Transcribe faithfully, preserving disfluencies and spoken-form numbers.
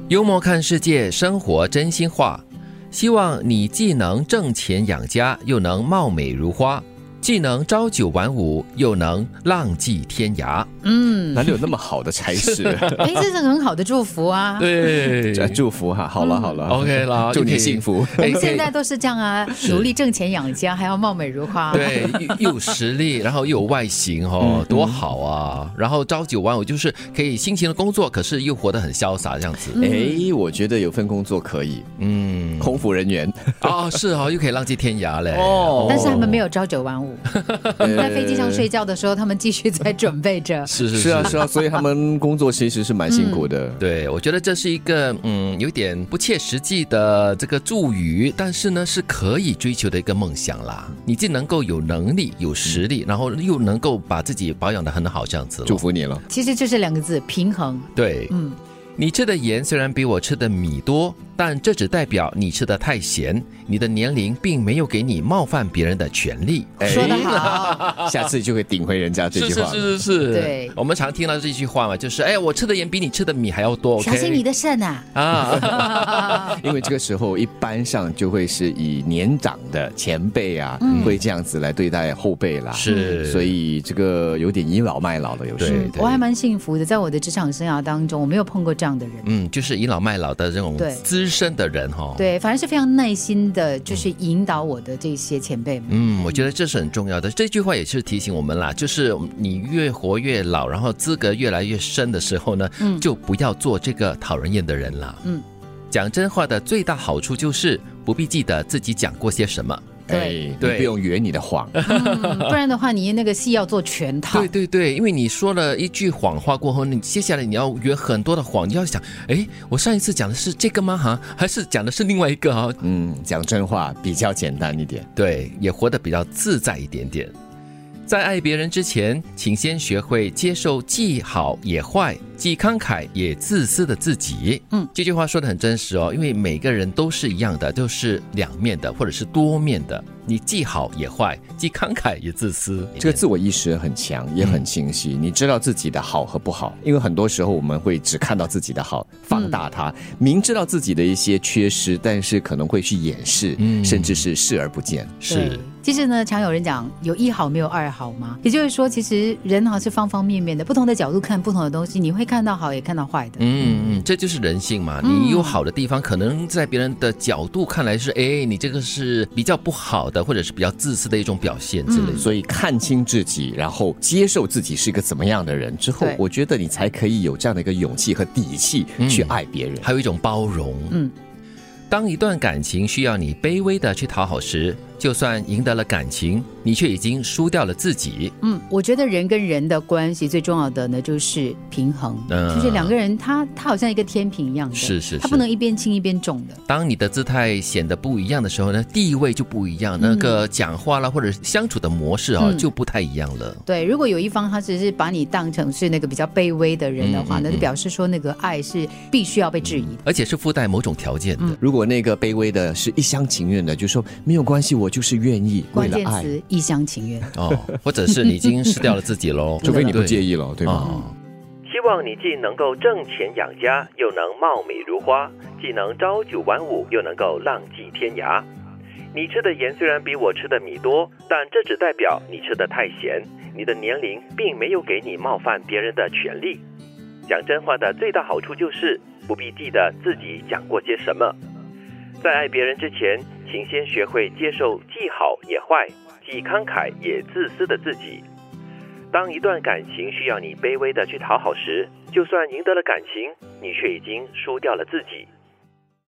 幽默看世界，生活真心话。希望你既能挣钱养家，又能貌美如花，既能朝九晚五，又能浪迹天涯。 嗯， 哪里有那么好的差事？ 哎，这是很好的祝福啊！ 对， 祝福哈，好了好了、 嗯、，OK 啦， 祝你幸福。 我们现在都是这样啊，努力挣钱养家，还要貌美如花。 对，又有实力，然后又有外形哦，多好啊！然后朝九晚五，就是可以辛勤的工作，可是又活得很潇洒这样子。 哎，我觉得有份工作可以，嗯，空服人员啊、哦，是哦，又可以浪迹天涯嘞。 哦，但是他们没有朝九晚五，在飞机上睡觉的时候，他们继续在准备着。 是是 是, 是啊是啊，所以他们工作其实是蛮辛苦的。 嗯、对，我觉得这是一个嗯有点不切实际的这个祝语，但是呢是可以追求的一个梦想啦。你既能够有能力、有实力，然后又能够把自己保养得很好，这样子。 祝福你了。 其实就是两个字：平衡。 对，嗯。你吃的盐虽然比我吃的米多，但这只代表你吃的太咸。你的年龄并没有给你冒犯别人的权利。 说得好， 下次就会顶回人家这句话。 是是是是， 对， 我们常听到这句话嘛，就是哎，我吃的盐比你吃的米还要多。 小心你的肾啊！ 啊， 因为这个时候一般上就会是以年长的前辈啊，嗯、会这样子来对待后辈啦。 是， 所以这个有点倚老卖老的，有时候。 我还蛮幸福的，在我的职场生涯当中，我没有碰过这样的人。 嗯，就是倚老卖老的这种资深的人哈。 对，反而是非常耐心的，就是引导我的这些前辈们。 嗯，我觉得这是很重要的。这句话也是提醒我们啦，就是你越活越老，然后资格越来越深的时候呢，嗯、就不要做这个讨人厌的人了。嗯，讲真话的最大好处就是不必记得自己讲过些什么。 对，你不用圆你的谎、 嗯，不然的话你那个戏要做全套。 对对对，因为你说了一句谎话过后，你接下来你要圆很多的谎，你要想，哎，我上一次讲的是这个吗？哈，还是讲的是另外一个哈？ 嗯，讲真话比较简单一点， 对，也活得比较自在一点点。在爱别人之前，请先学会接受既好也坏，既慷慨也自私的自己。嗯，这句话说得很真实哦，因为每个人都是一样的，都是两面的，或者是多面的。你既好也坏，既慷慨也自私。 这个自我意识很强，也很清晰、嗯、你知道自己的好和不好，因为很多时候我们会只看到自己的好，放大它、嗯、明知道自己的一些缺失，但是可能会去掩饰、嗯、甚至是视而不见。 是，其实呢常有人讲有一好没有二好嘛，也就是说其实人好是方方面面的，不同的角度看不同的东西，你会看到好也看到坏的。 嗯嗯，这就是人性嘛，你有好的地方、嗯、可能在别人的角度看来是哎，你这个是比较不好的，或者是比较自私的一种表现之类的、嗯、 所以看清自己，然后接受自己是一个怎么样的人之后，我觉得你才可以有这样的一个勇气和底气去爱别人、 嗯、还有一种包容。嗯，当一段感情需要你卑微的去讨好时，就算赢得了感情，你却已经输掉了自己。 嗯，我觉得人跟人的关系最重要的呢就是平衡、嗯、就是两个人他他好像一个天平一样的， 是是是， 他不能一边轻一边重的。 当你的姿态显得不一样的时候呢，地位就不一样、嗯、那个讲话啦或者相处的模式、哦嗯、就不太一样了。 对，如果有一方他只是把你当成是那个比较卑微的人的话、嗯嗯嗯、那就表示说那个爱是必须要被质疑的、嗯、 而且是附带某种条件的、嗯、 如果那个卑微的是一厢情愿的，就说没有关系，我就是愿意为了爱， 关键词一厢情愿哦，或者是你已经失掉了自己咯除非你不介意了，对吗、哦、 希望你既能够挣钱养家，又能貌美如花，既能朝九晚五，又能够浪迹天涯。你吃的盐虽然比我吃的米多，但这只代表你吃的太咸。你的年龄并没有给你冒犯别人的权利。讲真话的最大好处就是不必记得自己讲过些什么。在爱别人之前，请先学会接受既好也坏，既慷慨也自私的自己。当一段感情需要你卑微的去讨好时，就算赢得了感情，你却已经输掉了自己。